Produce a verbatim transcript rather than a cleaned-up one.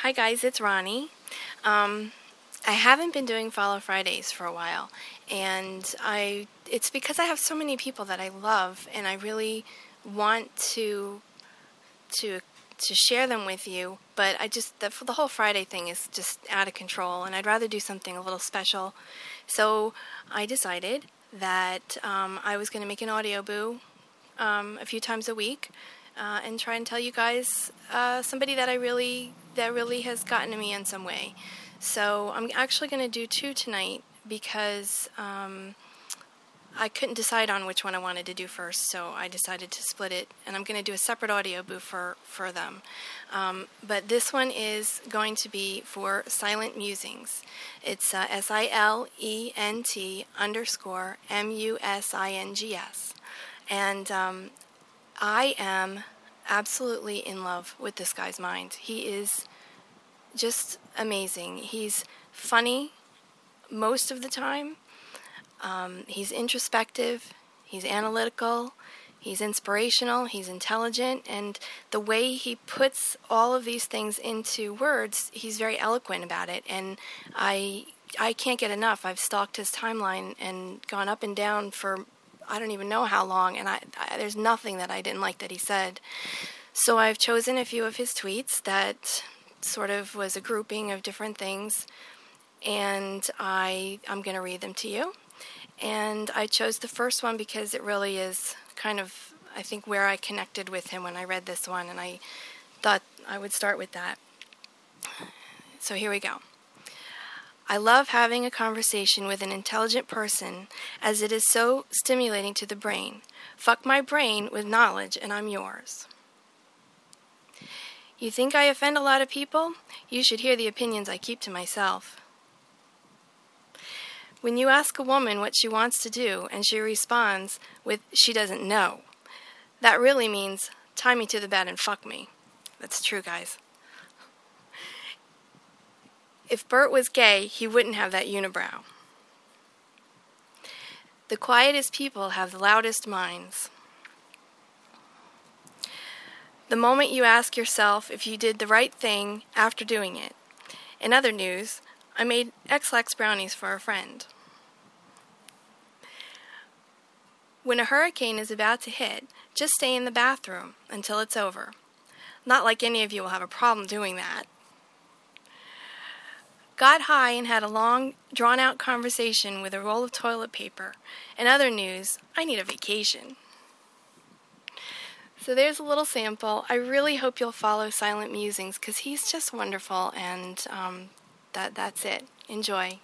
Hi guys, it's Ronnie. Um, I haven't been doing Follow Fridays for a while, and I it's because I have so many people that I love, and I really want to to to share them with you. But I just the, the whole Friday thing is just out of control, and I'd rather do something a little special. So I decided that um, I was going to make an audio boo um, a few times a week. Uh, and try and tell you guys uh, somebody that I really that really has gotten to me in some way. So I'm actually going to do two tonight because um, I couldn't decide on which one I wanted to do first, so I decided to split it, and I'm going to do a separate audio boo for, for them. Um, but this one is going to be for Silent Musings. It's uh, S I L E N T underscore M U S I N G S. And um, I am absolutely in love with this guy's mind. He is just amazing. He's funny most of the time. Um, he's introspective. He's analytical. He's inspirational. He's intelligent. And the way he puts all of these things into words, he's very eloquent about it. And I, I can't get enough. I've stalked his timeline and gone up and down for I don't even know how long, and I, I, there's nothing that I didn't like that he said. So I've chosen a few of his tweets that sort of was a grouping of different things, and I, I'm going to read them to you. And I chose the first one because it really is kind of, I think, where I connected with him when I read this one, and I thought I would start with that. So here we go. I love having a conversation with an intelligent person as it is so stimulating to the brain. Fuck my brain with knowledge and I'm yours. You think I offend a lot of people? You should hear the opinions I keep to myself. When you ask a woman what she wants to do and she responds with, she doesn't know, that really means, tie me to the bed and fuck me. That's true, guys. If Bert was gay, he wouldn't have that unibrow. The quietest people have the loudest minds. The moment you ask yourself if you did the right thing after doing it. In other news, I made X-Lax brownies for a friend. When a hurricane is about to hit, just stay in the bathroom until it's over. Not like any of you will have a problem doing that. Got high and had a long, drawn-out conversation with a roll of toilet paper. In other news, I need a vacation. So there's a little sample. I really hope you'll follow Silent Musings because he's just wonderful, and um, that that's it. Enjoy.